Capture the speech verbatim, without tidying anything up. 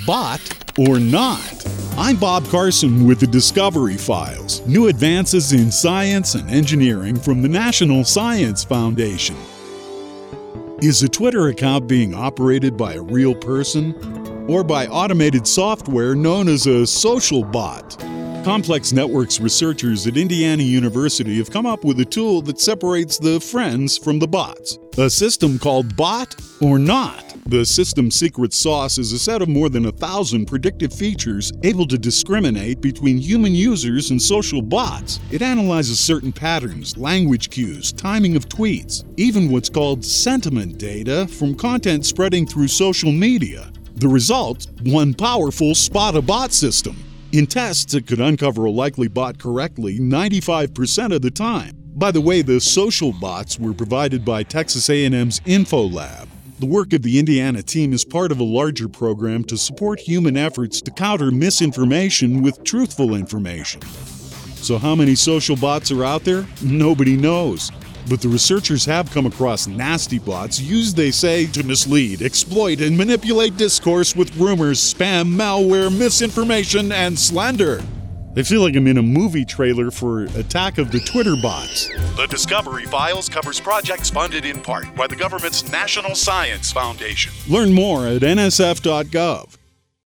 bot or not? I'm Bob Carson with the Discovery Files, new advances in science and engineering from the National Science Foundation. Is a Twitter account being operated by a real person or by automated software known as a social bot? Complex Networks researchers at Indiana University have come up with a tool that separates the friends from the bots, a system called Bot or Not. The system's secret sauce is a set of more than a thousand predictive features able to discriminate between human users and social bots. It analyzes certain patterns, language cues, timing of tweets, even what's called sentiment data from content spreading through social media. The result? One powerful spot-a-bot system. In tests, it could uncover a likely bot correctly ninety-five percent of the time. By the way, the social bots were provided by Texas A and M's InfoLab. The work of the Indiana team is part of a larger program to support human efforts to counter misinformation with truthful information. So how many social bots are out there? Nobody knows. But the researchers have come across nasty bots used, they say, to mislead, exploit, and manipulate discourse with rumors, spam, malware, misinformation, and slander. I feel like I'm in a movie trailer for Attack of the Twitter Bots. The Discovery Files covers projects funded in part by the government's National Science Foundation. Learn more at N S F dot gov.